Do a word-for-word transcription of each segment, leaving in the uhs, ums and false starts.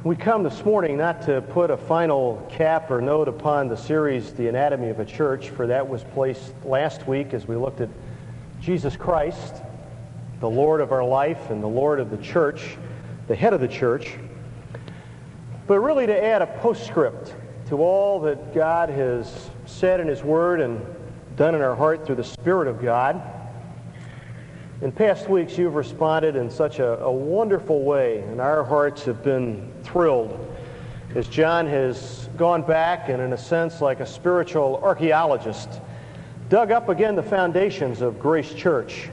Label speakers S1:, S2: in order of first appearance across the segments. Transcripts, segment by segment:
S1: We come this morning not to put a final cap or note upon the series, The Anatomy of a Church, for that was placed last week as we looked at Jesus Christ, the Lord of our life and the Lord of the church, the head of the church, but really to add a postscript to all that God has said in His Word and done in our heart through the Spirit of God. In past weeks, you've responded in such a, a wonderful way, and our hearts have been thrilled as John has gone back and, in a sense, like a spiritual archaeologist, dug up again the foundations of Grace Church.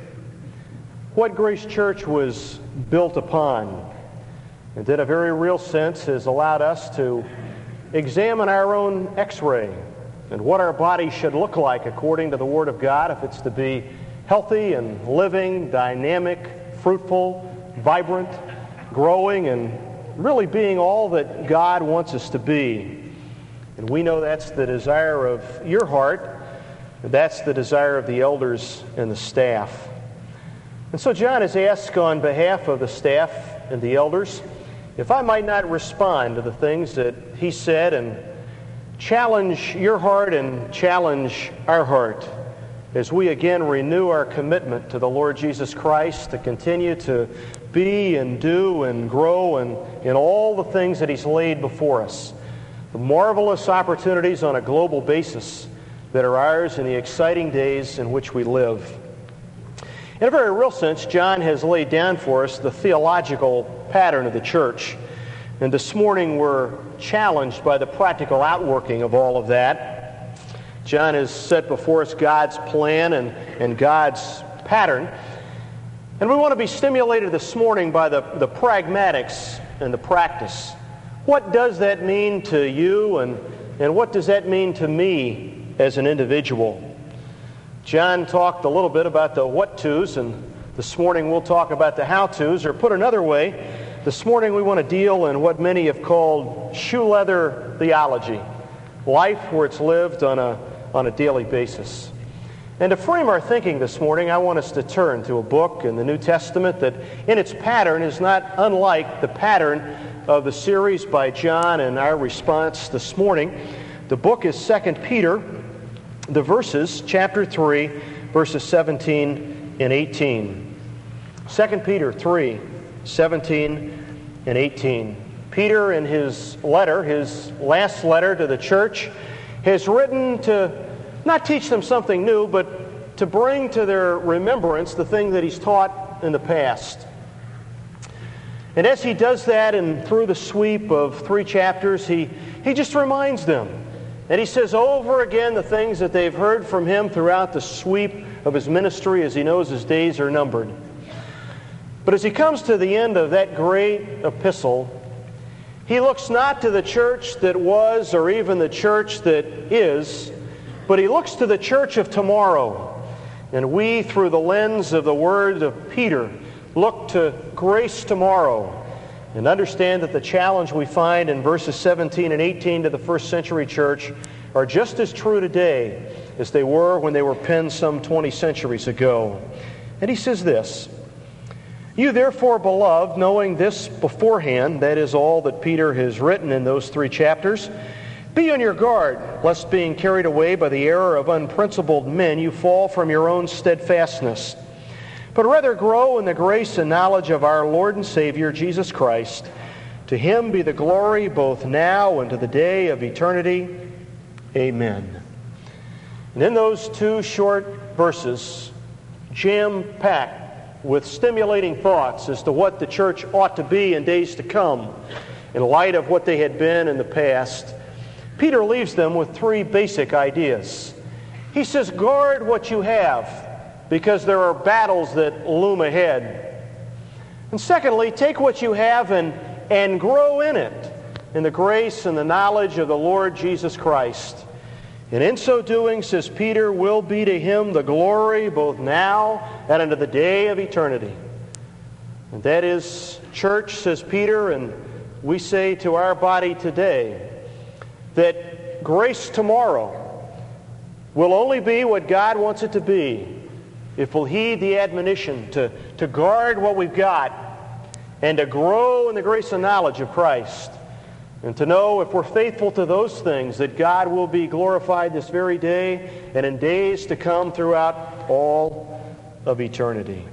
S1: What Grace Church was built upon, and in a very real sense has allowed us to examine our own x-ray and what our body should look like according to the Word of God if it's to be healthy and living, dynamic, fruitful, vibrant, growing, and really being all that God wants us to be. And we know that's the desire of your heart, and that's the desire of the elders and the staff. And so John has asked on behalf of the staff and the elders if I might not respond to the things that he said and challenge your heart and challenge our heart as we again renew our commitment to the Lord Jesus Christ to continue to be and do and grow and in all the things that He's laid before us. The marvelous opportunities on a global basis that are ours in the exciting days in which we live. In a very real sense, John has laid down for us the theological pattern of the church. And this morning we're challenged by the practical outworking of all of that. John has set before us God's plan and, and God's pattern. And we want to be stimulated this morning by the, the pragmatics and the practice. What does that mean to you, and, and what does that mean to me as an individual? John talked a little bit about the what-tos, and this morning we'll talk about the how-tos, or put another way, this morning we want to deal in what many have called shoe leather theology, life where it's lived on a on a daily basis. And to frame our thinking this morning, I want us to turn to a book in the New Testament that in its pattern is not unlike the pattern of the series by John and our response this morning. The book is Second Peter, the verses, chapter three, verses seventeen and eighteen. Second Peter three, seventeen and eighteen. Peter, in his letter, his last letter to the church, has written to not teach them something new, but to bring to their remembrance the thing that he's taught in the past. And as he does that, and through the sweep of three chapters, he, he just reminds them. And he says over again the things that they've heard from him throughout the sweep of his ministry, as he knows his days are numbered. But as he comes to the end of that great epistle, he looks not to the church that was or even the church that is, but he looks to the church of tomorrow. And we, through the lens of the words of Peter, look to grace tomorrow and understand that the challenge we find in verses seventeen and eighteen to the first century church are just as true today as they were when they were penned some twenty centuries ago. And he says this: "You therefore, beloved, knowing this beforehand," that is all that Peter has written in those three chapters, "be on your guard, lest being carried away by the error of unprincipled men, you fall from your own steadfastness. But rather grow in the grace and knowledge of our Lord and Savior, Jesus Christ. To Him be the glory both now and to the day of eternity. Amen." And in those two short verses, jam-packed with stimulating thoughts as to what the church ought to be in days to come, in light of what they had been in the past, Peter leaves them with three basic ideas. He says, guard what you have, because there are battles that loom ahead. And secondly, take what you have and, and grow in it, in the grace and the knowledge of the Lord Jesus Christ. And in so doing, says Peter, will be to Him the glory both now and unto the day of eternity. And that is, church, says Peter, and we say to our body today, that grace tomorrow will only be what God wants it to be if we'll heed the admonition to, to guard what we've got and to grow in the grace and knowledge of Christ And to know if we're faithful to those things, that God will be glorified this very day and in days to come throughout all of eternity.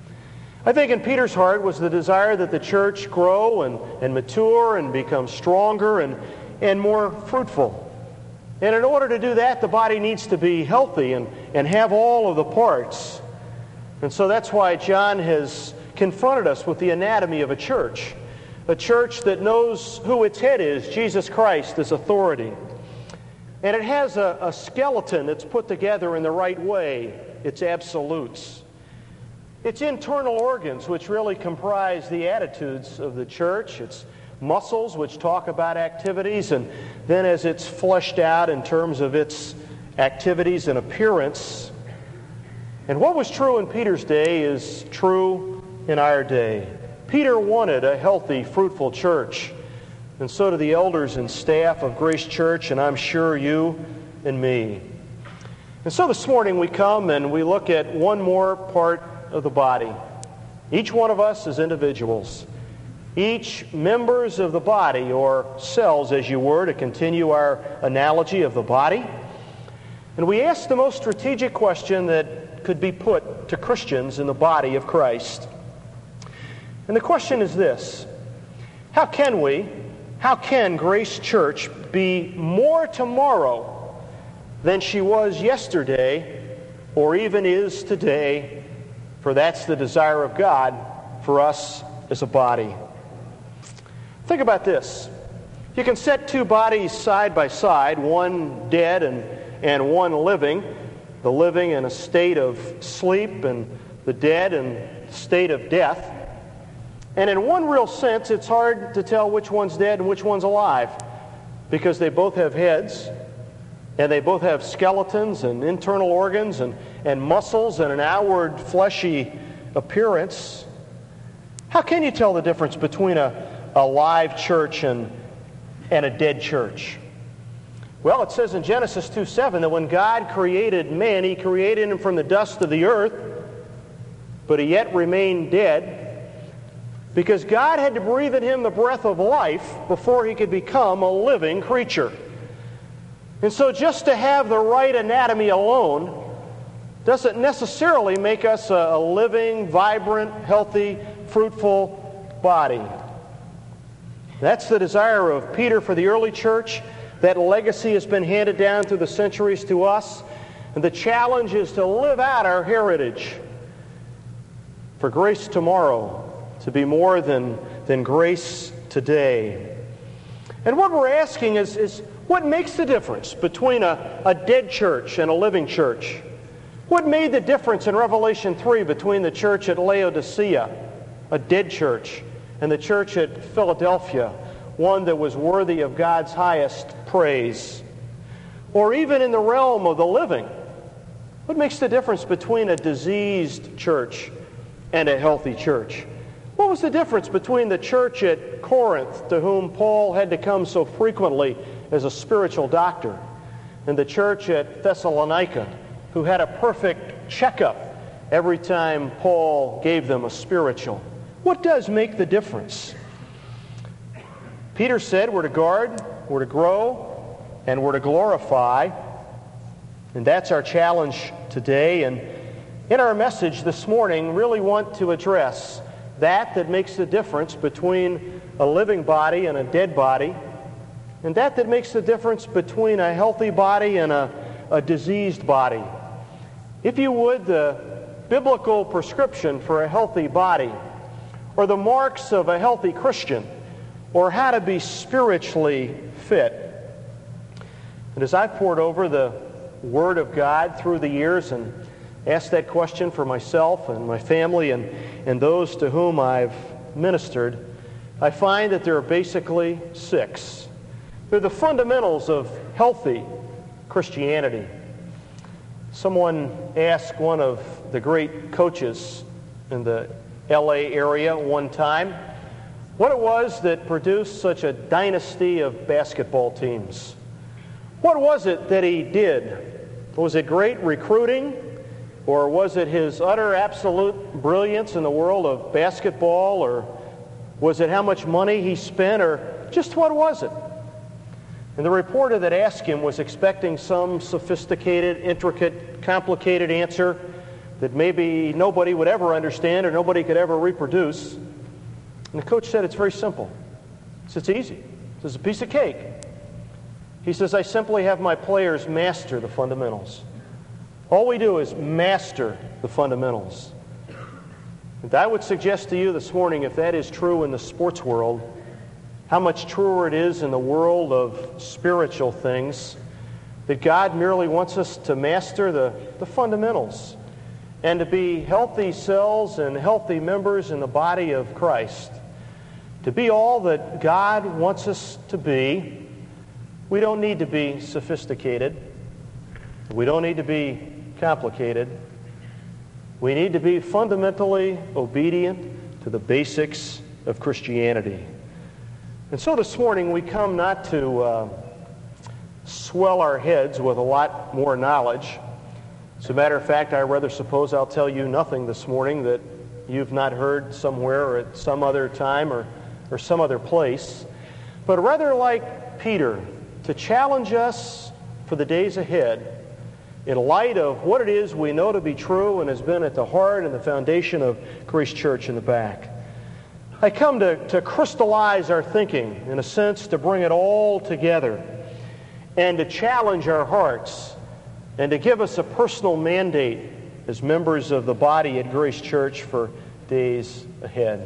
S1: I think in Peter's heart was the desire that the church grow and, and mature and become stronger and, and more fruitful. And in order to do that, the body needs to be healthy and, and have all of the parts. And so that's why John has confronted us with the anatomy of a church. A church that knows who its head is, Jesus Christ, as authority. And it has a, a skeleton that's put together in the right way, its absolutes. Its internal organs, which really comprise the attitudes of the church. Its muscles, which talk about activities. And then as it's fleshed out in terms of its activities and appearance. And what was true in Peter's day is true in our day. Peter wanted a healthy, fruitful church, and so do the elders and staff of Grace Church, and I'm sure you and me. And so this morning we come and we look at one more part of the body. Each one of us as individuals, each members of the body, or cells as you were, to continue our analogy of the body. And we ask the most strategic question that could be put to Christians in the body of Christ. And the question is this: how can we, how can Grace Church be more tomorrow than she was yesterday or even is today? For that's the desire of God for us as a body. Think about this. You can set two bodies side by side, one dead and, and one living, the living in a state of sleep and the dead in a state of death. And in one real sense, it's hard to tell which one's dead and which one's alive, because they both have heads, and they both have skeletons and internal organs and, and muscles and an outward fleshy appearance. How can you tell the difference between a, a live church and, and a dead church? Well, it says in Genesis two seven that when God created man, He created him from the dust of the earth, but he yet remained dead, because God had to breathe in him the breath of life before he could become a living creature. And so just to have the right anatomy alone doesn't necessarily make us a, a living, vibrant, healthy, fruitful body. That's the desire of Peter for the early church. That legacy has been handed down through the centuries to us. And the challenge is to live out our heritage for Grace tomorrow, to be more than, than grace today. And what we're asking is, is what makes the difference between a, a dead church and a living church? What made the difference in Revelation three between the church at Laodicea, a dead church, and the church at Philadelphia, one that was worthy of God's highest praise? Or even in the realm of the living, what makes the difference between a diseased church and a healthy church? What was the difference between the church at Corinth, to whom Paul had to come so frequently as a spiritual doctor, and the church at Thessalonica, who had a perfect checkup every time Paul gave them a spiritual? What does make the difference? Peter said we're to guard, we're to grow, and we're to glorify. And that's our challenge today. And in our message this morning, really want to address that that makes the difference between a living body and a dead body, and that that makes the difference between a healthy body and a, a diseased body. If you would, the biblical prescription for a healthy body, or the marks of a healthy Christian, or how to be spiritually fit. And as I've poured over the Word of God through the years and asked that question for myself and my family and, and those to whom I've ministered, I find that there are basically six. They're the fundamentals of healthy Christianity. Someone asked one of the great coaches in the L A area one time what it was that produced such a dynasty of basketball teams. What was it that he did? Was it great recruiting? Or was it his utter absolute brilliance in the world of basketball? Or was it how much money he spent? Or just what was it? And the reporter that asked him was expecting some sophisticated, intricate, complicated answer that maybe nobody would ever understand or nobody could ever reproduce. And the coach said, it's very simple. He said, it's easy. He says, it's a piece of cake. He says, I simply have my players master the fundamentals. All we do is master the fundamentals. And I would suggest to you this morning, if that is true in the sports world, how much truer it is in the world of spiritual things, that God merely wants us to master the, the fundamentals and to be healthy cells and healthy members in the body of Christ. To be all that God wants us to be, we don't need to be sophisticated. We don't need to be complicated. We need to be fundamentally obedient to the basics of Christianity. And so this morning we come not to uh, swell our heads with a lot more knowledge. As a matter of fact, I rather suppose I'll tell you nothing this morning that you've not heard somewhere or at some other time or, or some other place, but rather like Peter, to challenge us for the days ahead in light of what it is we know to be true and has been at the heart and the foundation of Grace Church in the back. I come to, to crystallize our thinking, in a sense, to bring it all together and to challenge our hearts and to give us a personal mandate as members of the body at Grace Church for days ahead.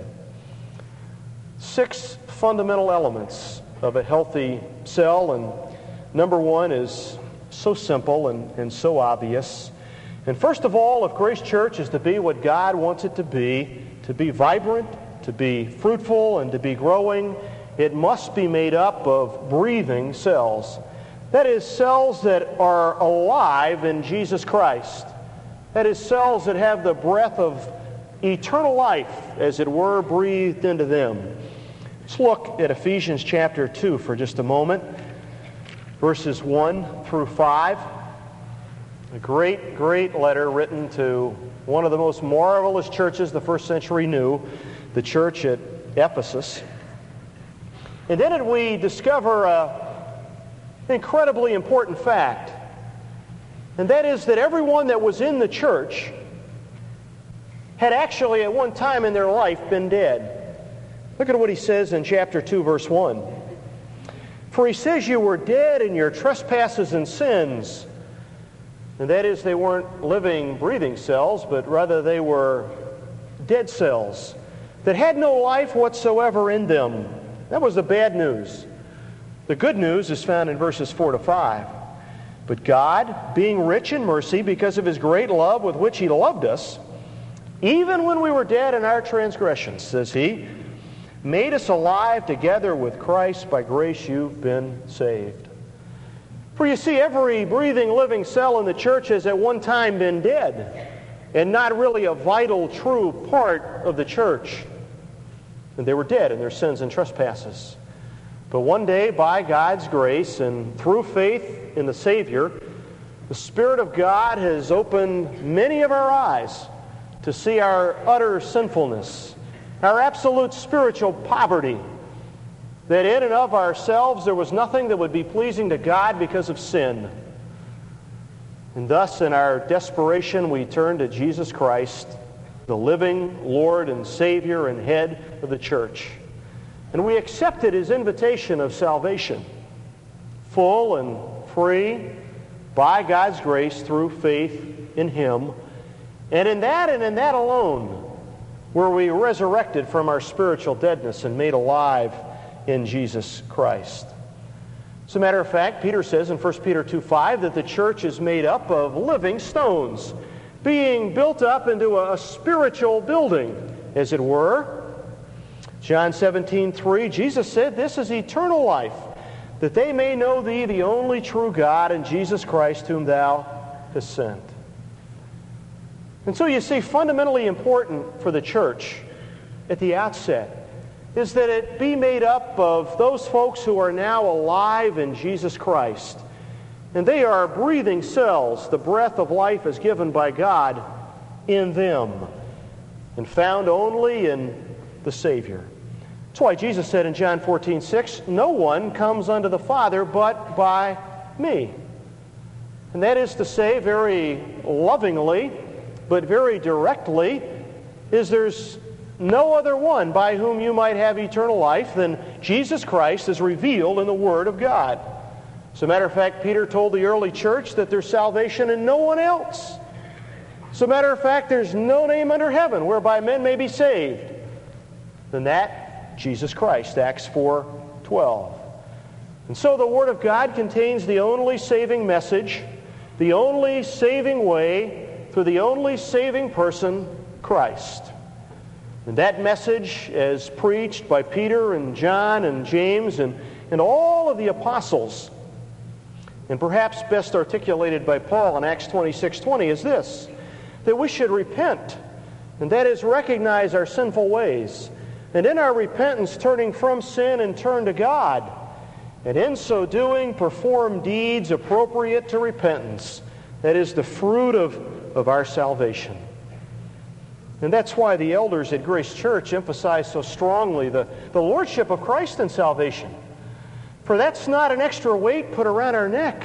S1: Six fundamental elements of a healthy cell, and number one is so simple and, and so obvious. And first of all, if Grace Church is to be what God wants it to be, to be vibrant, to be fruitful, and to be growing, it must be made up of breathing cells. That is, cells that are alive in Jesus Christ. That is, cells that have the breath of eternal life, as it were, breathed into them. Let's look at Ephesians chapter two for just a moment. Verses one through five. A great, great letter written to one of the most marvelous churches the first century knew, the church at Ephesus. And in it we discover a, an incredibly important fact. And that is that everyone that was in the church had actually at one time in their life been dead. Look at what he says in chapter two, verse one. For he says you were dead in your trespasses and sins. And that is, they weren't living, breathing cells, but rather they were dead cells that had no life whatsoever in them. That was the bad news. The good news is found in verses four to five. But God, being rich in mercy because of his great love with which he loved us, even when we were dead in our transgressions, says he, made us alive together with Christ. By grace you've been saved. For you see, every breathing, living cell in the church has at one time been dead and not really a vital, true part of the church. And they were dead in their sins and trespasses. But one day, by God's grace and through faith in the Savior, the Spirit of God has opened many of our eyes to see our utter sinfulness, our absolute spiritual poverty, that in and of ourselves there was nothing that would be pleasing to God because of sin. And thus, in our desperation, we turn to Jesus Christ, the living Lord and Savior and head of the church. And we accepted his invitation of salvation, full and free, by God's grace through faith in him. And in that and in that alone were we resurrected from our spiritual deadness and made alive in Jesus Christ. As a matter of fact, Peter says in First Peter two five that the church is made up of living stones, being built up into a spiritual building, as it were. John seventeen three, Jesus said, this is eternal life, that they may know thee, the only true God, and Jesus Christ, whom thou hast sent. And so you see, fundamentally important for the church at the outset is that it be made up of those folks who are now alive in Jesus Christ. And they are breathing cells. The breath of life is given by God in them and found only in the Savior. That's why Jesus said in John fourteen six, "No one comes unto the Father but by me." And that is to say, very lovingly, but very directly, is there's no other one by whom you might have eternal life than Jesus Christ as revealed in the Word of God. As a matter of fact, Peter told the early church that there's salvation in no one else. As a matter of fact, there's no name under heaven whereby men may be saved than that, Jesus Christ, Acts four twelve. And so the Word of God contains the only saving message, the only saving way, through the only saving person, Christ. And that message, as preached by Peter and John and James and, and all of the apostles, and perhaps best articulated by Paul in Acts twenty-six twenty, is this: that we should repent, and that is recognize our sinful ways, and in our repentance turning from sin and turn to God, and in so doing perform deeds appropriate to repentance, that is the fruit of, of our salvation. And that's why the elders at Grace Church emphasize so strongly the, the lordship of Christ in salvation. For that's not an extra weight put around our neck,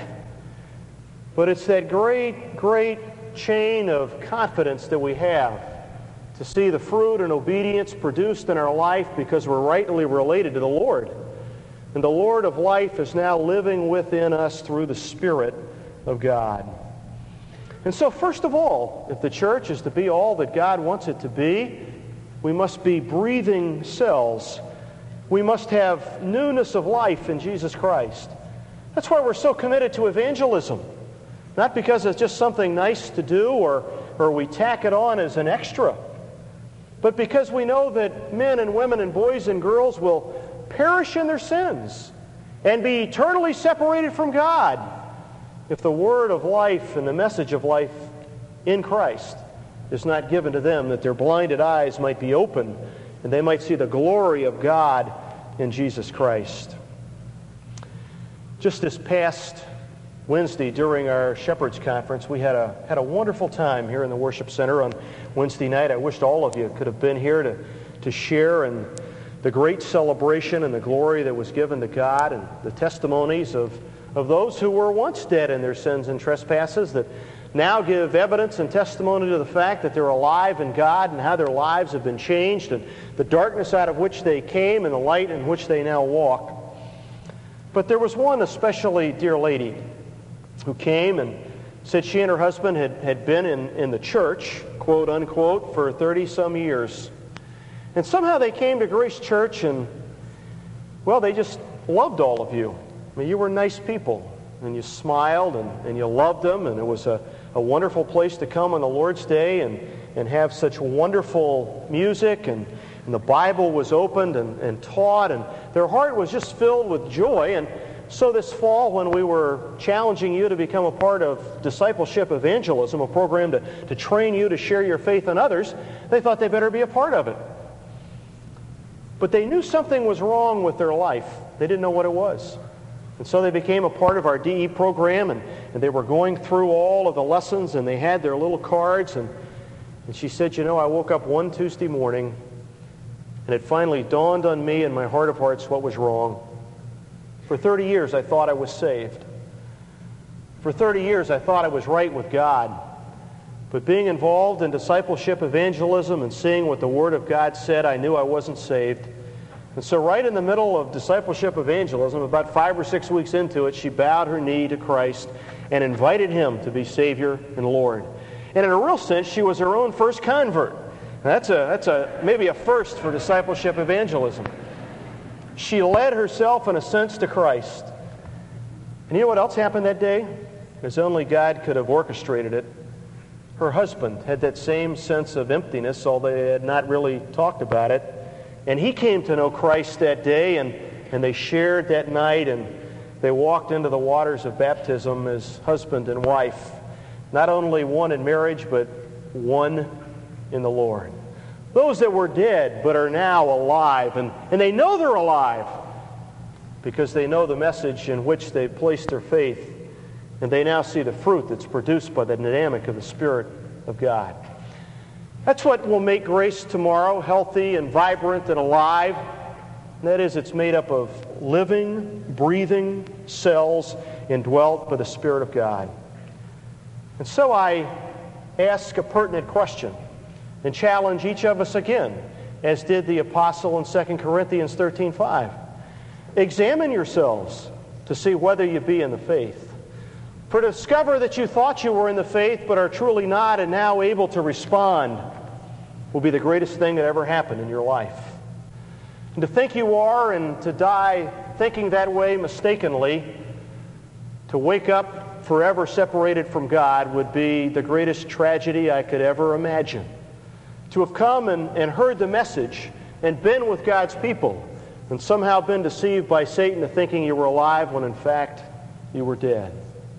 S1: but it's that great, great chain of confidence that we have to see the fruit and obedience produced in our life because we're rightly related to the Lord. And the Lord of life is now living within us through the Spirit of God. And so, first of all, if the church is to be all that God wants it to be, we must be breathing cells. We must have newness of life in Jesus Christ. That's why we're so committed to evangelism. Not because it's just something nice to do or, or we tack it on as an extra, but because we know that men and women and boys and girls will perish in their sins and be eternally separated from God if the word of life and the message of life in Christ is not given to them, that their blinded eyes might be opened and they might see the glory of God in Jesus Christ. Just this past Wednesday during our Shepherds Conference, we had a had a wonderful time here in the Worship Center on Wednesday night. I wished all of you could have been here to, to share in the great celebration and the glory that was given to God and the testimonies of of those who were once dead in their sins and trespasses that now give evidence and testimony to the fact that they're alive in God and how their lives have been changed and the darkness out of which they came and the light in which they now walk. But there was one especially dear lady who came and said she and her husband had, had been in, in the church, quote unquote, for thirty-some years. And somehow they came to Grace Church and, well, they just loved all of you. I mean, you were nice people, and you smiled, and, and you loved them, and it was a, a wonderful place to come on the Lord's Day and, and have such wonderful music, and, and the Bible was opened and, and taught, and their heart was just filled with joy. And so this fall, when we were challenging you to become a part of Discipleship Evangelism, a program to, to train you to share your faith in others, they thought they better be a part of it. But they knew something was wrong with their life. They didn't know what it was. And so they became a part of our D E program, and, and they were going through all of the lessons, and they had their little cards. And, and she said, you know, I woke up one Tuesday morning, and it finally dawned on me in my heart of hearts what was wrong. For thirty years, I thought I was saved. For thirty years, I thought I was right with God. But being involved in discipleship evangelism and seeing what the Word of God said, I knew I wasn't saved. And so right in the middle of discipleship evangelism, about five or six weeks into it, she bowed her knee to Christ and invited Him to be Savior and Lord. And in a real sense, she was her own first convert. Now, that's a that's a maybe a first for discipleship evangelism. She led herself, in a sense, to Christ. And you know what else happened that day? As only God could have orchestrated it. Her husband had that same sense of emptiness, although they had not really talked about it. And he came to know Christ that day, and, and they shared that night, and they walked into the waters of baptism as husband and wife. Not only one in marriage, but one in the Lord. Those that were dead but are now alive, and, and they know they're alive because they know the message in which they placed their faith, and they now see the fruit that's produced by the dynamic of the Spirit of God. That's what will make Grace tomorrow healthy and vibrant and alive. And that is, it's made up of living, breathing cells indwelt by the Spirit of God. And so I ask a pertinent question and challenge each of us again, as did the apostle in Second Corinthians thirteen five. Examine yourselves to see whether you be in the faith. For to discover that you thought you were in the faith but are truly not and now able to respond will be the greatest thing that ever happened in your life. And to think you are and to die thinking that way mistakenly, to wake up forever separated from God, would be the greatest tragedy I could ever imagine. To have come and, and heard the message and been with God's people and somehow been deceived by Satan to thinking you were alive when in fact you were dead.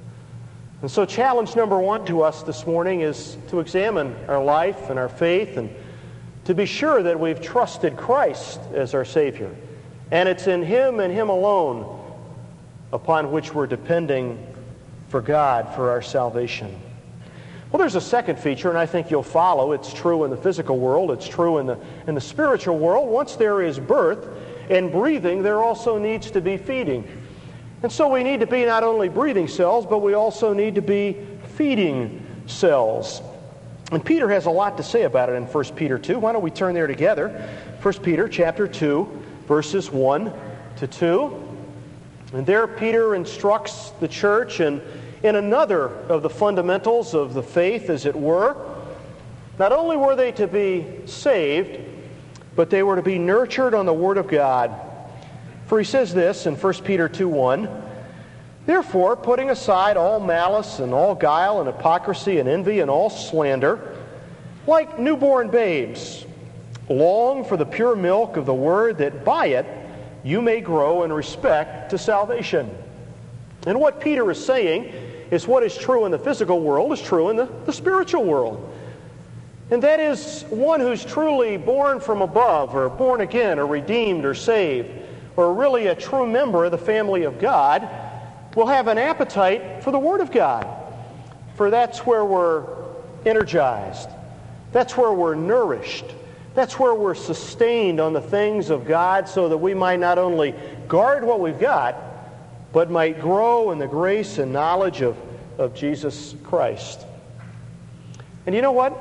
S1: And so challenge number one to us this morning is to examine our life and our faith and to be sure that we've trusted Christ as our Savior. And it's in Him and Him alone upon which we're depending for God for our salvation. Well, there's a second feature, and I think you'll follow. It's true in the physical world. It's true in the, in the spiritual world. Once there is birth and breathing, there also needs to be feeding. And so we need to be not only breathing cells, but we also need to be feeding cells. And Peter has a lot to say about it in First Peter two. Why don't we turn there together? First Peter chapter two, verses one to two. And there Peter instructs the church in, in another of the fundamentals of the faith, as it were. Not only were they to be saved, but they were to be nurtured on the Word of God. For he says this in First Peter two one, therefore, putting aside all malice and all guile and hypocrisy and envy and all slander, like newborn babes, long for the pure milk of the Word, that by it you may grow in respect to salvation. And what Peter is saying is what is true in the physical world is true in the, the spiritual world. And that is, one who's truly born from above, or born again, or redeemed, or saved, or really a true member of the family of God, will have an appetite for the Word of God. For that's where we're energized. That's where we're nourished. That's where we're sustained on the things of God, so that we might not only guard what we've got, but might grow in the grace and knowledge of, of Jesus Christ. And you know what?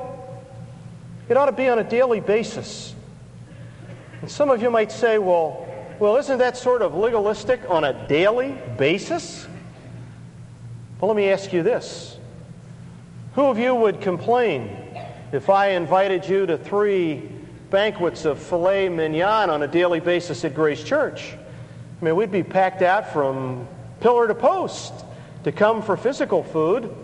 S1: It ought to be on a daily basis. And some of you might say, well, well, isn't that sort of legalistic, on a daily basis? Well, let me ask you this. Who of you would complain if I invited you to three banquets of filet mignon on a daily basis at Grace Church? I mean, we'd be packed out from pillar to post to come for physical food.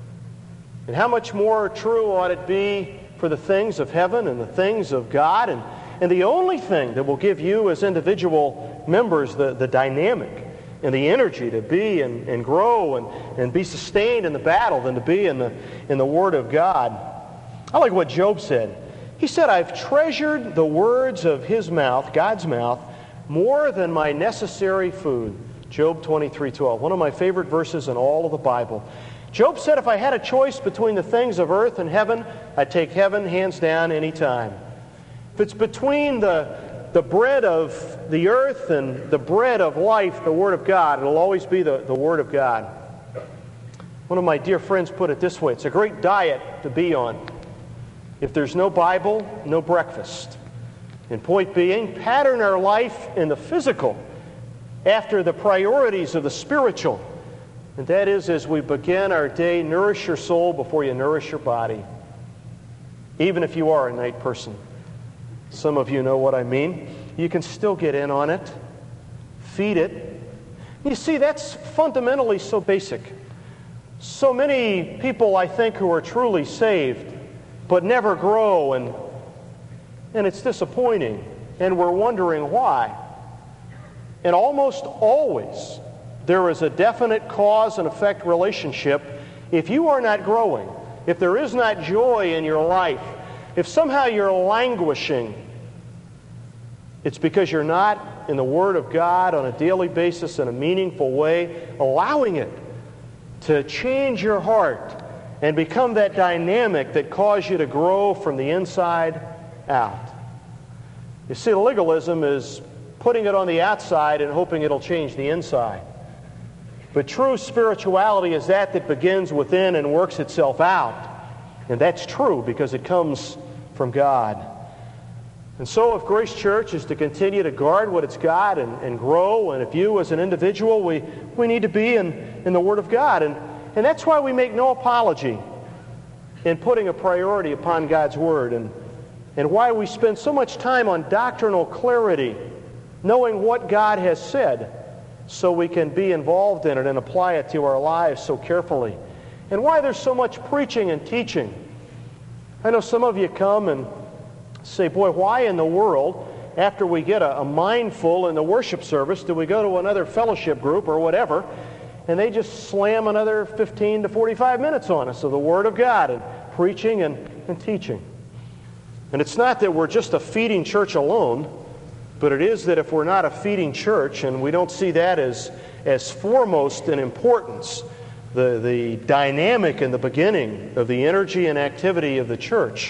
S1: And how much more true ought it be for the things of heaven and the things of God? And, and the only thing that will give you as individual members the, the dynamic and the energy to be and, and grow and, and be sustained in the battle than to be in the, in the Word of God. I like what Job said. He said, I've treasured the words of His mouth, God's mouth, more than my necessary food. Job twenty-three twelve, one of my favorite verses in all of the Bible. Job said, if I had a choice between the things of earth and heaven, I'd take heaven hands down any time. If it's between the, the bread of the earth and the bread of life, the Word of God, it'll always be the, the Word of God. One of my dear friends put it this way, it's a great diet to be on. If there's no Bible, no breakfast. And point being, pattern our life in the physical after the priorities of the spiritual. And that is, as we begin our day, nourish your soul before you nourish your body. Even if you are a night person. Some of you know what I mean. You can still get in on it. Feed it. You see, that's fundamentally so basic. So many people, I think, who are truly saved, but never grow, and, and it's disappointing. And we're wondering why. And almost always, there is a definite cause and effect relationship. If you are not growing, if there is not joy in your life, if somehow you're languishing, it's because you're not in the Word of God on a daily basis in a meaningful way, allowing it to change your heart and become that dynamic that causes you to grow from the inside out. You see, legalism is putting it on the outside and hoping it'll change the inside. But true spirituality is that that begins within and works itself out. And that's true because it comes from God. And so if Grace Church is to continue to guard what it's got and, and grow, and if you as an individual, we, we need to be in, in the Word of God. And, and that's why we make no apology in putting a priority upon God's Word, and, and why we spend so much time on doctrinal clarity, knowing what God has said, so we can be involved in it and apply it to our lives so carefully. And why there's so much preaching and teaching. I know some of you come and say, boy, why in the world, after we get a, a mindful in the worship service, do we go to another fellowship group or whatever, and they just slam another fifteen to forty-five minutes on us of the Word of God and preaching and, and teaching. And it's not that we're just a feeding church alone, but it is that if we're not a feeding church and we don't see that as, as foremost in importance, the, the dynamic in the beginning of the energy and activity of the church,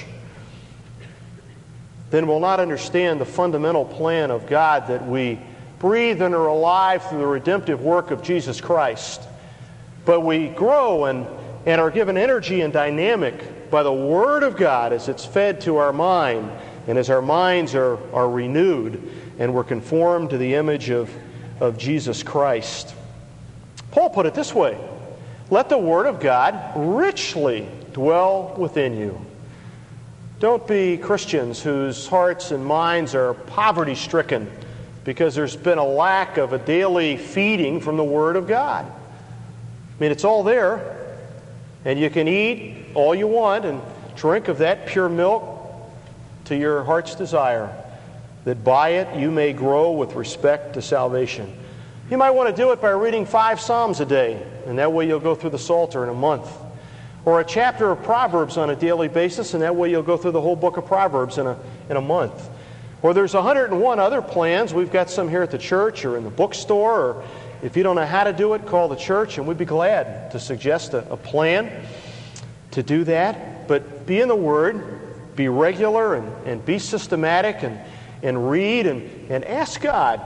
S1: then we'll not understand the fundamental plan of God that we breathe and are alive through the redemptive work of Jesus Christ. But we grow and, and are given energy and dynamic by the Word of God as it's fed to our mind, and as our minds are, are renewed and we're conformed to the image of, of Jesus Christ. Paul put it this way: let the Word of God richly dwell within you. Don't be Christians whose hearts and minds are poverty-stricken because there's been a lack of a daily feeding from the Word of God. I mean, it's all there, and you can eat all you want and drink of that pure milk to your heart's desire, that by it you may grow with respect to salvation. You might want to do it by reading five Psalms a day, and that way you'll go through the Psalter in a month. Or a chapter of Proverbs on a daily basis, and that way you'll go through the whole book of Proverbs in a, in a month. Or there's one hundred and one other plans. We've got some here at the church or in the bookstore, or if you don't know how to do it, call the church, and we'd be glad to suggest a, a plan to do that. But be in the Word, be regular, and, and be systematic, and, and read, and, and ask God,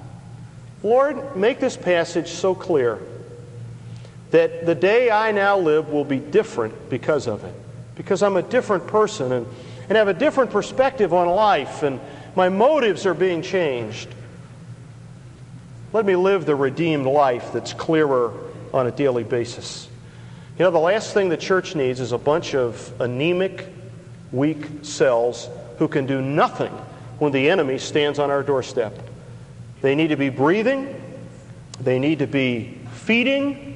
S1: Lord, make this passage so clear that the day I now live will be different because of it. Because I'm a different person and, and have a different perspective on life, and my motives are being changed. Let me live the redeemed life that's clearer on a daily basis. You know, the last thing the church needs is a bunch of anemic, weak cells who can do nothing when the enemy stands on our doorstep. They need to be breathing. They need to be feeding.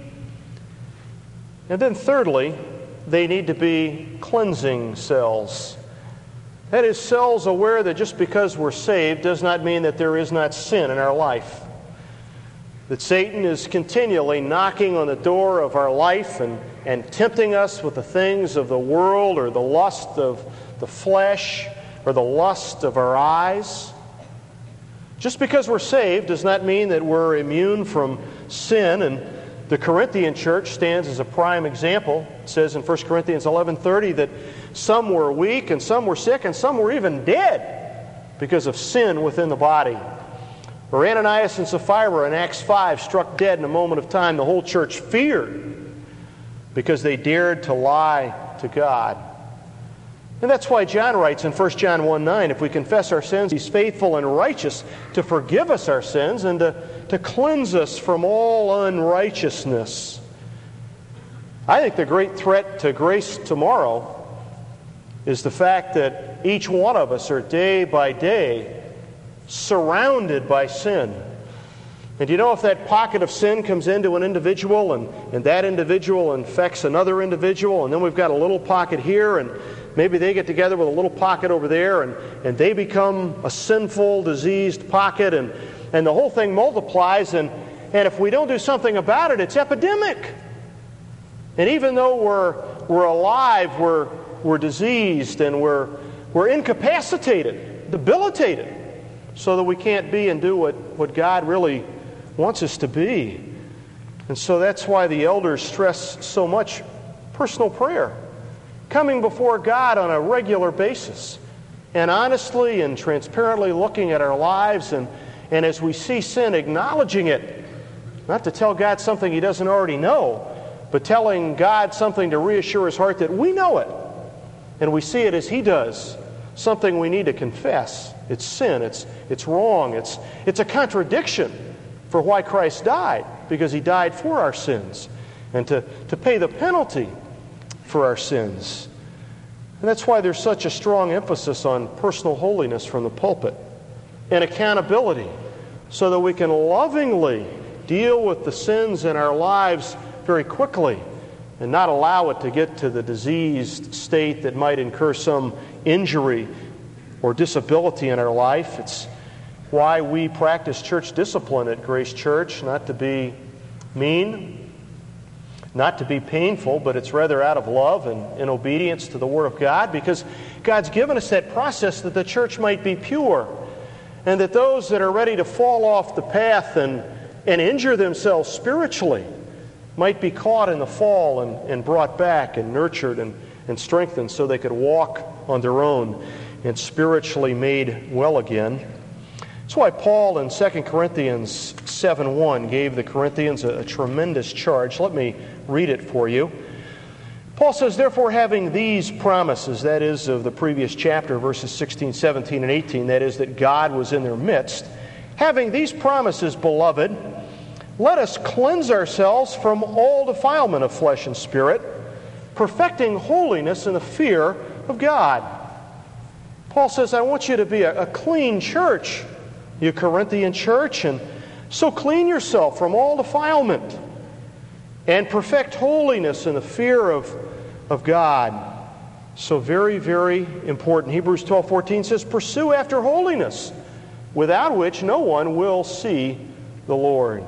S1: And then thirdly, they need to be cleansing cells. That is, cells aware that just because we're saved does not mean that there is not sin in our life. That Satan is continually knocking on the door of our life and, and tempting us with the things of the world, or the lust of the flesh, or the lust of our eyes. Just because we're saved does not mean that we're immune from sin. And the Corinthian church stands as a prime example. It says in First Corinthians eleven thirty that some were weak and some were sick and some were even dead because of sin within the body. Or Ananias and Sapphira in Acts five struck dead in a moment of time. The whole church feared because they dared to lie to God. And that's why John writes in First John one nine, if we confess our sins, He's faithful and righteous to forgive us our sins and to, to cleanse us from all unrighteousness. I think the great threat to grace tomorrow is the fact that each one of us are day by day surrounded by sin. And you know, if that pocket of sin comes into an individual and, and that individual infects another individual, and then we've got a little pocket here, and maybe they get together with a little pocket over there, and, and they become a sinful, diseased pocket, and, and the whole thing multiplies, and, and if we don't do something about it, it's epidemic. And even though we're, we're alive, we're, we're diseased, and we're, we're incapacitated, debilitated, so that we can't be and do what, what God really wants us to be. And so that's why the elders stress so much personal prayer. Coming before God on a regular basis and honestly and transparently looking at our lives and, And as we see sin, acknowledging it, not to tell God something He doesn't already know, but telling God something to reassure His heart that we know it, and we see it as He does, something we need to confess. It's sin, it's, it's wrong, it's, it's a contradiction for why Christ died, because He died for our sins, and to, to pay the penalty for our sins. And that's why there's such a strong emphasis on personal holiness from the pulpit, and accountability, so that we can lovingly deal with the sins in our lives very quickly and not allow it to get to the diseased state that might incur some injury or disability in our life. It's why we practice church discipline at Grace Church, not to be mean, not to be painful, but it's rather out of love and in obedience to the Word of God, because God's given us that process that the church might be pure, and that those that are ready to fall off the path and, and injure themselves spiritually might be caught in the fall and, and brought back and nurtured and, and strengthened so they could walk on their own and spiritually made well again. That's why Paul in Second Corinthians seven one gave the Corinthians a, a tremendous charge. Let me read it for you. Paul says, "Therefore, having these promises," that is of the previous chapter, verses sixteen, seventeen, and eighteen, that is that God was in their midst, "having these promises, beloved, let us cleanse ourselves from all defilement of flesh and spirit, perfecting holiness in the fear of God." Paul says, I want you to be a, a clean church, you Corinthian church, and so clean yourself from all defilement and perfect holiness in the fear of, of God. So very, very important. Hebrews twelve fourteen says, "Pursue after holiness, without which no one will see the Lord."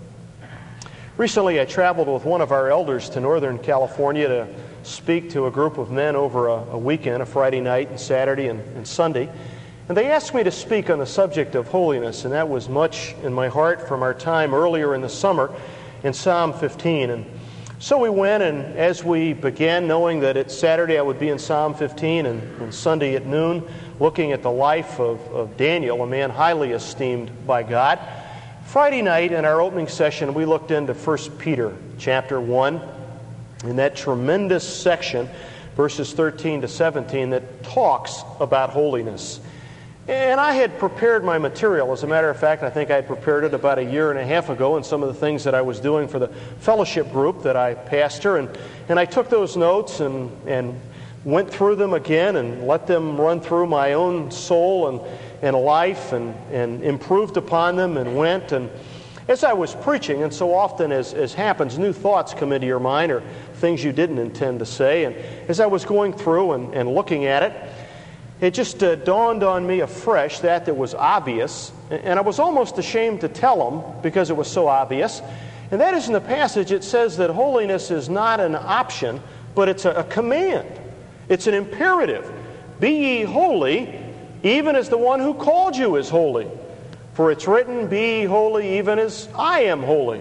S1: Recently, I traveled with one of our elders to Northern California to speak to a group of men over a, a weekend, a Friday night and Saturday and, and Sunday. And they asked me to speak on the subject of holiness, and that was much in my heart from our time earlier in the summer in Psalm fifteen. And so we went, and as we began, knowing that it's Saturday I would be in Psalm fifteen, and, and Sunday at noon, looking at the life of, of Daniel, a man highly esteemed by God, Friday night in our opening session, we looked into First Peter chapter one, in that tremendous section, verses thirteen to seventeen, that talks about holiness. And I had prepared my material. As a matter of fact, I think I had prepared it about a year and a half ago in some of the things that I was doing for the fellowship group that I pastor. And, and I took those notes and, and went through them again and let them run through my own soul and, and life and, and improved upon them and went. And as I was preaching, and so often as, as happens, new thoughts come into your mind or things you didn't intend to say. And as I was going through and, and looking at it, it just uh, dawned on me afresh that that was obvious, and I was almost ashamed to tell them because it was so obvious. And that is, in the passage, it says that holiness is not an option, but it's a, a command. It's an imperative. Be ye holy, even as the one who called you is holy. For it's written, be ye holy, even as I am holy.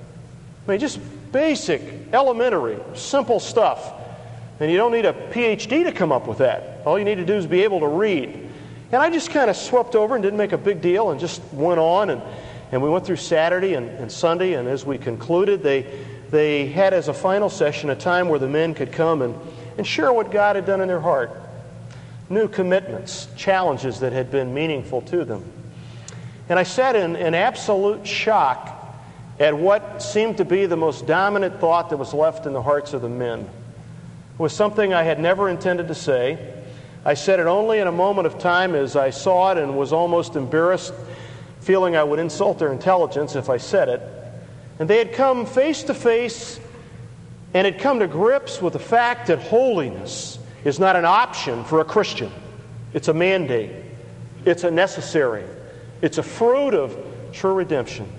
S1: I mean, just basic, elementary, simple stuff. And you don't need a P H D to come up with that. All you need to do is be able to read. And I just kind of swept over and didn't make a big deal and just went on. And, and we went through Saturday and, and Sunday. And as we concluded, they, they had as a final session a time where the men could come and, and share what God had done in their heart. New commitments, challenges that had been meaningful to them. And I sat in, in absolute shock at what seemed to be the most dominant thought that was left in the hearts of the men. It was something I had never intended to say. I said it only in a moment of time as I saw it and was almost embarrassed, feeling I would insult their intelligence if I said it. And they had come face to face and had come to grips with the fact that holiness is not an option for a Christian. It's a mandate. It's a necessary. It's a fruit of true redemption.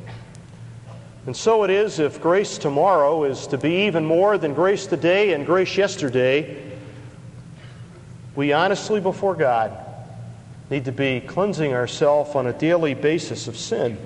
S1: And so it is if grace tomorrow is to be even more than grace today and grace yesterday, we honestly before God need to be cleansing ourselves on a daily basis of sin.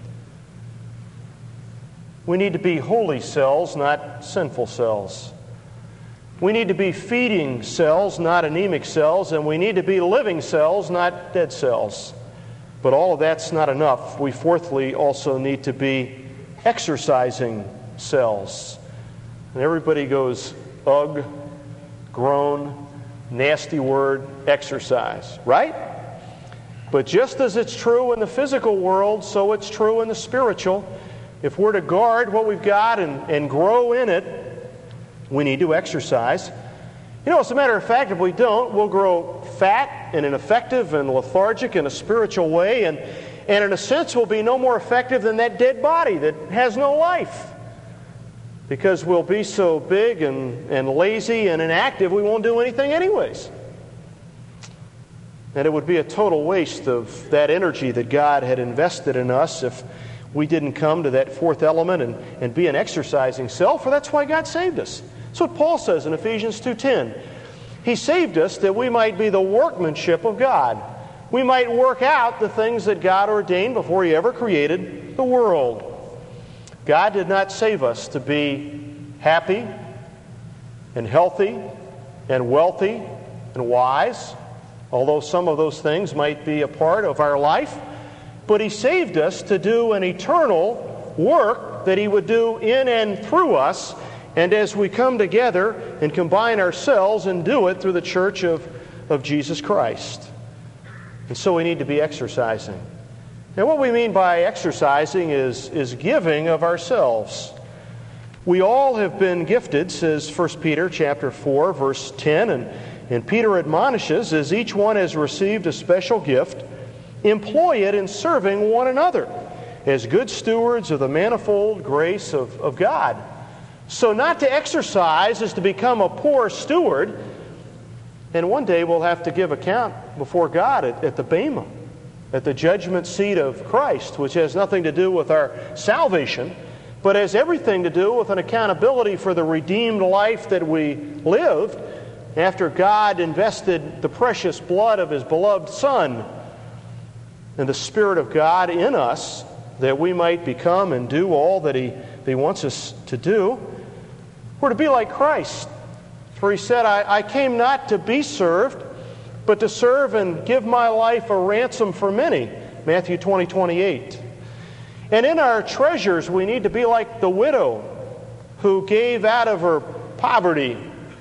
S1: We need to be holy cells, not sinful cells. We need to be feeding cells, not anemic cells, and we need to be living cells, not dead cells. But all of that's not enough. We fourthly also need to be exercising cells. And everybody goes, ugh, groan, nasty word, exercise, right? But just as it's true in the physical world, so it's true in the spiritual. If we're to guard what we've got and, and grow in it, we need to exercise. You know, as a matter of fact, if we don't, we'll grow fat and ineffective and lethargic in a spiritual way, and, and in a sense we'll be no more effective than that dead body that has no life. Because we'll be so big and, and lazy and inactive, we won't do anything anyways. And it would be a total waste of that energy that God had invested in us if we didn't come to that fourth element and, and be an exercising self, for that's why God saved us. That's what Paul says in Ephesians two ten. He saved us that we might be the workmanship of God. We might work out the things that God ordained before He ever created the world. God did not save us to be happy and healthy and wealthy and wise, although some of those things might be a part of our life. But He saved us to do an eternal work that He would do in and through us, and as we come together and combine ourselves and do it through the church of, of Jesus Christ. And so we need to be exercising. Now what we mean by exercising is, is giving of ourselves. We all have been gifted, says First Peter chapter four, verse ten, and, and Peter admonishes, as each one has received a special gift, employ it in serving one another as good stewards of the manifold grace of, of God. So not to exercise is to become a poor steward, and one day we'll have to give account before God at, at the Bema, at the judgment seat of Christ, which has nothing to do with our salvation, but has everything to do with an accountability for the redeemed life that we lived after God invested the precious blood of His beloved Son and the Spirit of God in us, that we might become and do all that He, that he wants us to do. We're to be like Christ. For He said, I, I came not to be served, but to serve and give my life a ransom for many. Matthew twenty, twenty-eight. And in our treasures, we need to be like the widow who gave out of her poverty,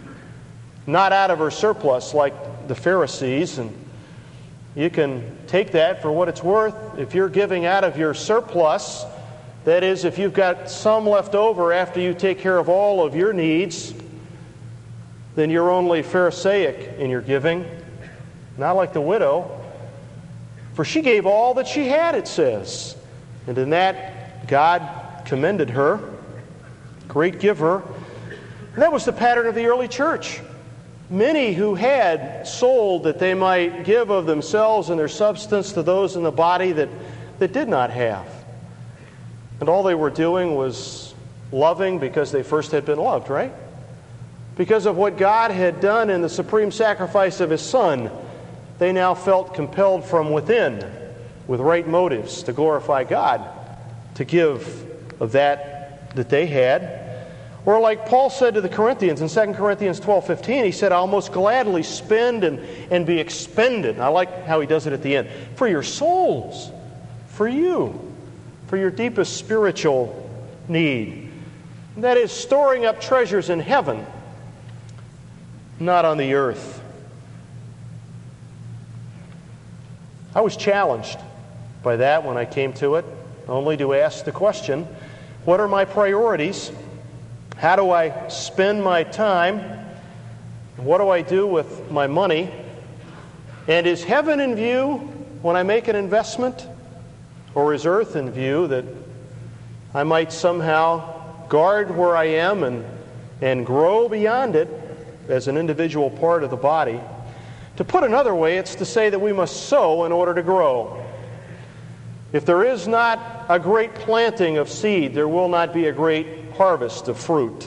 S1: not out of her surplus like the Pharisees. And you can take that for what it's worth. If you're giving out of your surplus, that is, if you've got some left over after you take care of all of your needs, then you're only Pharisaic in your giving, not like the widow. For she gave all that she had, it says. And in that, God commended her, great giver. And that was the pattern of the early church. Many who had sold that they might give of themselves and their substance to those in the body that, that did not have. And all they were doing was loving because they first had been loved, right? Because of what God had done in the supreme sacrifice of His Son, they now felt compelled from within, with right motives, to glorify God, to give of that that they had. Or like Paul said to the Corinthians in Second Corinthians twelve fifteen, he said, I'll most gladly spend and, and be expended. And I like how he does it at the end. For your souls, for you, for your deepest spiritual need. And that is storing up treasures in heaven, not on the earth. I was challenged by that when I came to it, only to ask the question, what are my priorities? How do I spend my time? What do I do with my money? And is heaven in view when I make an investment? Or is earth in view, that I might somehow guard where I am and, and grow beyond it as an individual part of the body? To put another way, it's to say that we must sow in order to grow. If there is not a great planting of seed, there will not be a great harvest of fruit.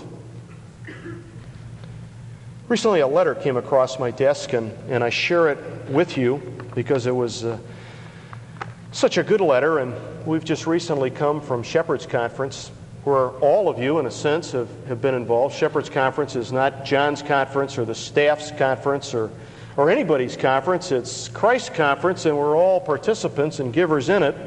S1: Recently a letter came across my desk, and, and I share it with you because it was uh, such a good letter. And we've just recently come from Shepherd's Conference, where all of you, in a sense, have, have been involved. Shepherd's Conference is not John's conference or the staff's conference or, or anybody's conference. It's Christ's conference, and we're all participants and givers in it.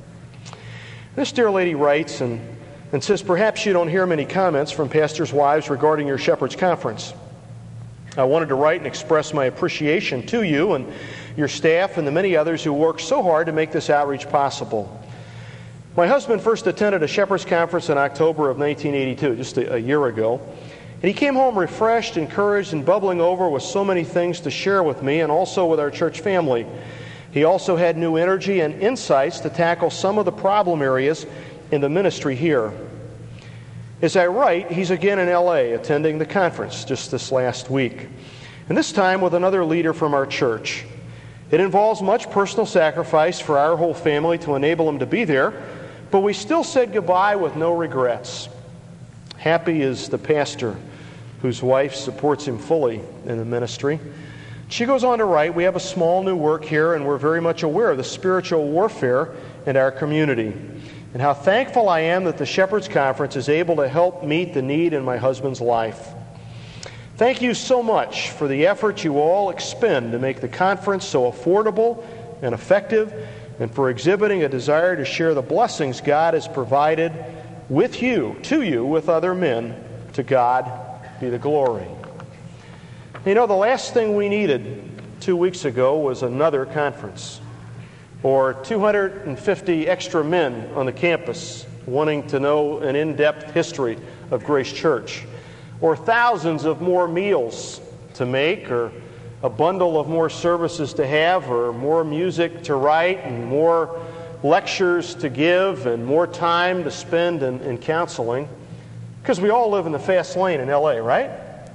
S1: This dear lady writes and, and says, perhaps you don't hear many comments from pastors' wives regarding your Shepherd's Conference. I wanted to write and express my appreciation to you and your staff and the many others who worked so hard to make this outreach possible. My husband first attended a Shepherd's Conference in October of nineteen eighty-two, just a, a year ago. And he came home refreshed, encouraged, and bubbling over with so many things to share with me and also with our church family. He also had new energy and insights to tackle some of the problem areas in the ministry here. As I write, he's again in L A attending the conference just this last week, and this time with another leader from our church. It involves much personal sacrifice for our whole family to enable him to be there, but we still said goodbye with no regrets. Happy is the pastor whose wife supports him fully in the ministry. She goes on to write, we have a small new work here, and we're very much aware of the spiritual warfare in our community, and how thankful I am that the Shepherd's Conference is able to help meet the need in my husband's life. Thank you so much for the effort you all expend to make the conference so affordable and effective, and for exhibiting a desire to share the blessings God has provided with you, to you, with other men. To God be the glory. You know, the last thing we needed two weeks ago was another conference, or two hundred fifty extra men on the campus wanting to know an in-depth history of Grace Church, or thousands of more meals to make, or a bundle of more services to have, or more music to write, and more lectures to give, and more time to spend in, in counseling. Because we all live in the fast lane in L A, right?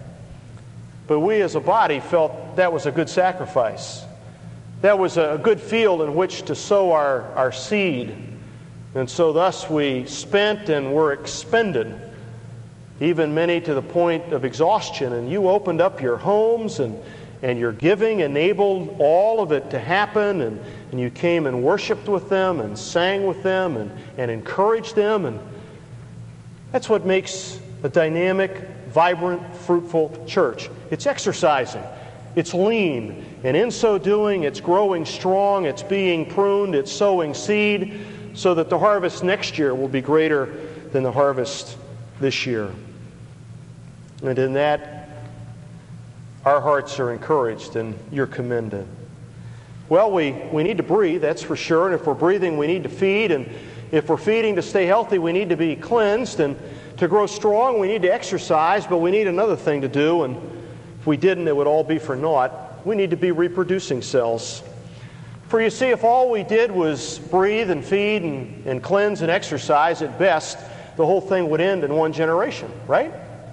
S1: But we as a body felt that was a good sacrifice. That was a good field in which to sow our, our seed. And so thus we spent and were expended, even many to the point of exhaustion. And you opened up your homes, and, and your giving enabled all of it to happen. And, and you came and worshiped with them and sang with them and, and encouraged them. And that's what makes a dynamic, vibrant, fruitful church. It's exercising. It's lean. And in so doing, it's growing strong. It's being pruned. It's sowing seed so that the harvest next year will be greater than the harvest this year. And in that, our hearts are encouraged and you're commended. Well, we, we need to breathe, that's for sure. And if we're breathing, we need to feed. And if we're feeding to stay healthy, we need to be cleansed. And to grow strong, we need to exercise, but we need another thing to do. And if we didn't, it would all be for naught. We need to be reproducing cells. For you see, if all we did was breathe and feed and, and cleanse and exercise, at best, the whole thing would end in one generation, right?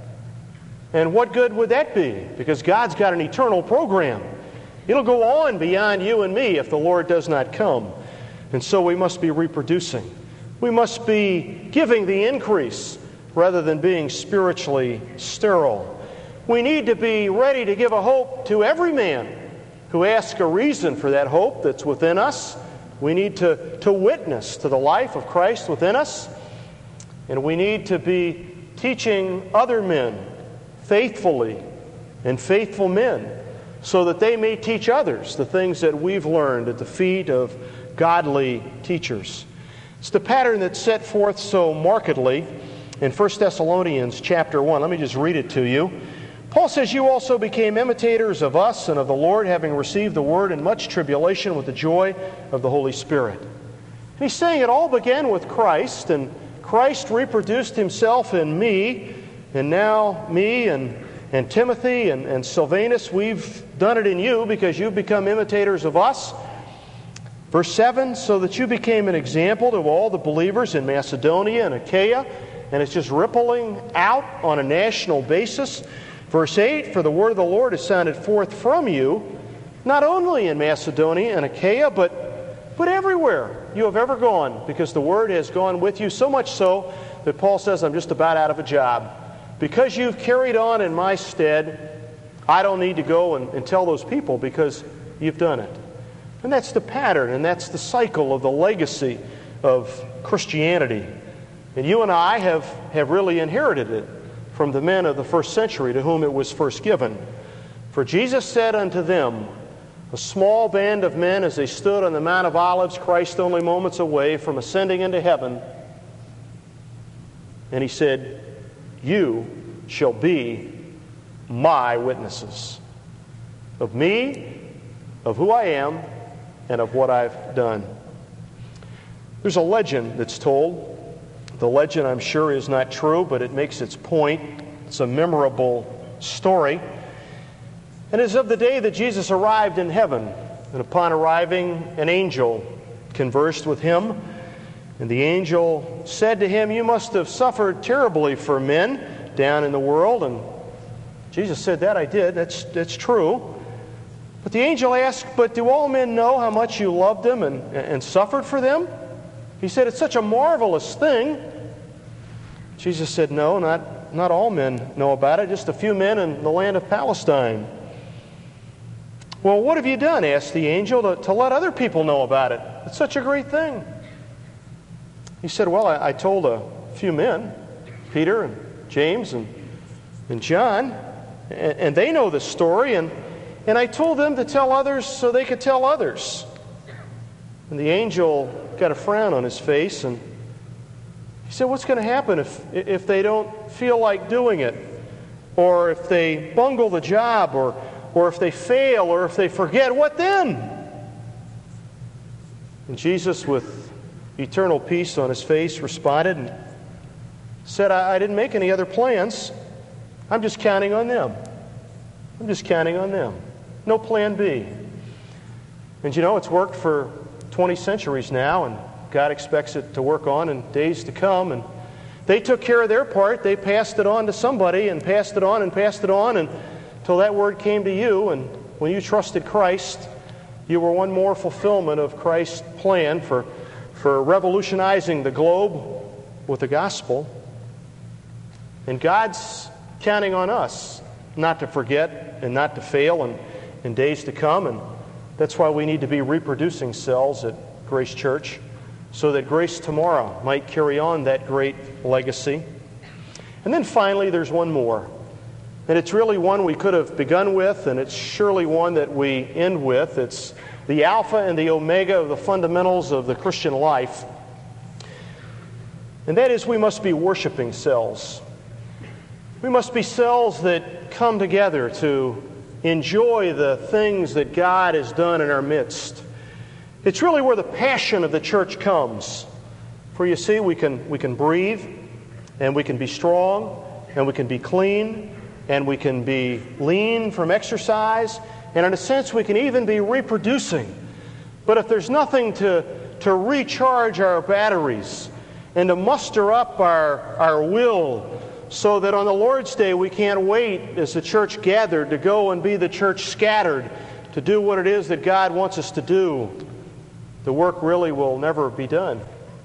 S1: And what good would that be? Because God's got an eternal program. It'll go on beyond you and me if the Lord does not come. And so we must be reproducing. We must be giving the increase rather than being spiritually sterile. We need to be ready to give a hope to every man who asks a reason for that hope that's within us. We need to, to witness to the life of Christ within us. And we need to be teaching other men faithfully and faithful men so that they may teach others the things that we've learned at the feet of godly teachers. It's the pattern that's set forth so markedly in First Thessalonians chapter one. Let me just read it to you. Paul says, "You also became imitators of us and of the Lord, having received the word in much tribulation with the joy of the Holy Spirit." And he's saying it all began with Christ, and Christ reproduced himself in me, and now me and, and Timothy and, and Silvanus, we've done it in you because you've become imitators of us. Verse seven, "So that you became an example to all the believers in Macedonia and Achaia," and it's just rippling out on a national basis. Verse eight, "For the word of the Lord has sounded forth from you, not only in Macedonia and Achaia, but, but everywhere you have ever gone, because the word has gone with you, so much so that Paul says, I'm just about out of a job. Because you've carried on in my stead, I don't need to go and, and tell those people because you've done it." And that's the pattern, and that's the cycle of the legacy of Christianity. And you and I have, have really inherited it from the men of the first century to whom it was first given. For Jesus said unto them, a small band of men as they stood on the Mount of Olives, Christ only moments away from ascending into heaven, and he said, you shall be my witnesses of me, of who I am, and of what I've done. There's a legend that's told. The legend, I'm sure, is not true, but it makes its point. It's a memorable story. And it is of the day that Jesus arrived in heaven. And upon arriving, an angel conversed with him. And the angel said to him, you must have suffered terribly for men down in the world. And Jesus said, that I did. That's, that's true. But the angel asked, but do all men know how much you loved them and, and suffered for them? He said, it's such a marvelous thing. Jesus said, no, not, not all men know about it. Just a few men in the land of Palestine. Well, what have you done, asked the angel, to, to let other people know about it? It's such a great thing. He said, well, I, I told a few men, Peter and James and, and John, and, and they know this story, and, and I told them to tell others so they could tell others. And the angel got a frown on his face, and he said, what's going to happen if, if they don't feel like doing it? Or if they bungle the job, or Or if they fail, or if they forget, what then? And Jesus, with eternal peace on his face, responded and said, I, I didn't make any other plans. I'm just counting on them. I'm just counting on them. No plan B. And you know, it's worked for twenty centuries now, and God expects it to work on in days to come. And they took care of their part. They passed it on to somebody, and passed it on, and passed it on, and till that word came to you, and when you trusted Christ, you were one more fulfillment of Christ's plan for, for revolutionizing the globe with the gospel. And God's counting on us not to forget and not to fail in, in days to come, and that's why we need to be reproducing cells at Grace Church, so that Grace tomorrow might carry on that great legacy. And then finally, there's one more. And it's really one we could have begun with, and it's surely one that we end with. It's the alpha and the omega of the fundamentals of the Christian life. And that is, we must be worshiping cells. We must be cells that come together to enjoy the things that God has done in our midst. It's really where the passion of the church comes. For you see, we can, we can breathe, and we can be strong, and we can be clean, and we can be lean from exercise, and in a sense we can even be reproducing. But if there's nothing to, to recharge our batteries and to muster up our, our will so that on the Lord's Day we can't wait as the church gathered to go and be the church scattered to do what it is that God wants us to do, the work really will never be done.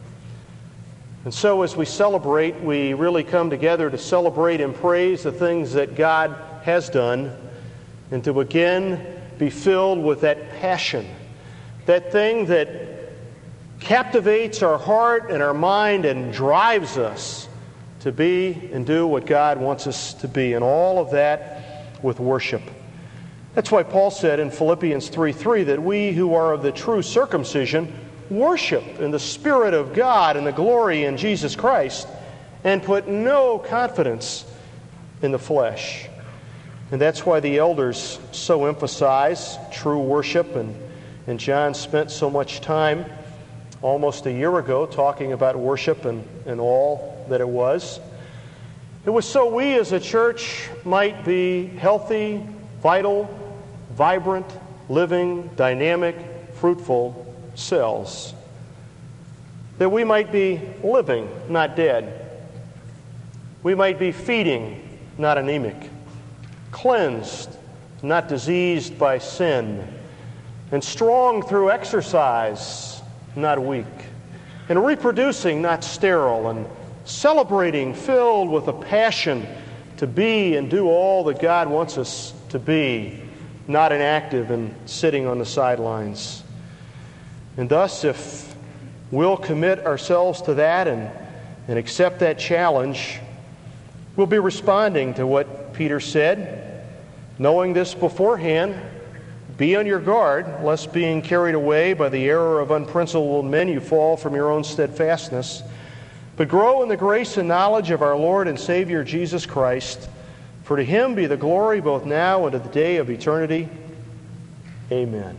S1: And so as we celebrate, we really come together to celebrate and praise the things that God has done, and to again be filled with that passion, that thing that captivates our heart and our mind and drives us to be and do what God wants us to be, and all of that with worship. That's why Paul said in Philippians three three that we who are of the true circumcision worship in the Spirit of God and the glory in Jesus Christ, and put no confidence in the flesh. And that's why the elders so emphasize true worship, and, and John spent so much time almost a year ago talking about worship and, and all that it was. It was so we as a church might be healthy, vital, vibrant, living, dynamic, fruitful cells. That we might be living, not dead. We might be feeding, not anemic. Cleansed, not diseased by sin. And strong through exercise, not weak. And reproducing, not sterile. And celebrating, filled with a passion to be and do all that God wants us to be, not inactive and sitting on the sidelines. And thus, if we'll commit ourselves to that and, and accept that challenge, we'll be responding to what Peter said Knowing this beforehand, be on your guard, lest being carried away by the error of unprincipled men you fall from your own steadfastness, but grow in the grace and knowledge of our Lord and Savior Jesus Christ. For to him be the glory both now and to the day of eternity. Amen.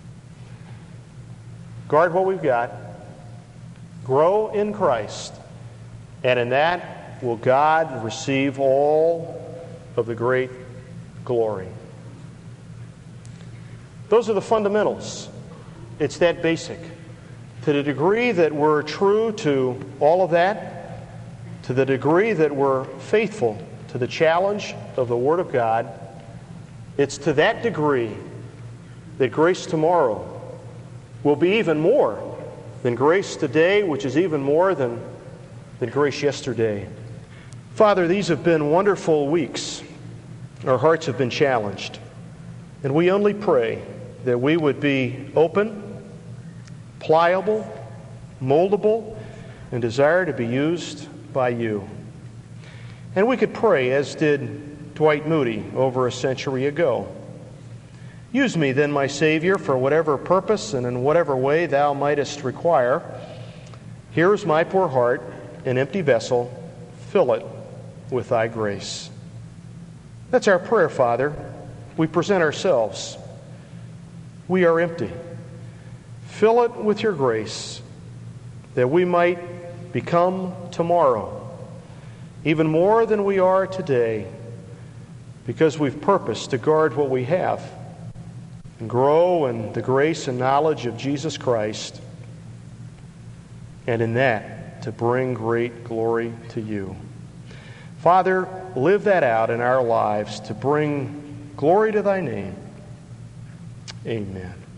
S1: Guard what we've got. Grow in Christ. And in that will God receive all of the great glory. Those are the fundamentals. It's that basic. To the degree that we're true to all of that, to the degree that we're faithful to the challenge of the Word of God, it's to that degree that grace tomorrow will be even more than grace today, which is even more than, than grace yesterday. Father, these have been wonderful weeks. Our hearts have been challenged. And we only pray that we would be open, pliable, moldable, and desire to be used by you. And we could pray, as did Dwight Moody over a century ago. Use me then, my Savior, for whatever purpose and in whatever way thou mightest require. Here is my poor heart, an empty vessel. Fill it with thy grace. That's our prayer, Father. We present ourselves. We are empty. Fill it with your grace, that we might become tomorrow even more than we are today, because we've purposed to guard what we have and grow in the grace and knowledge of Jesus Christ, and in that to bring great glory to you. Father, live that out in our lives to bring glory to thy name. Amen.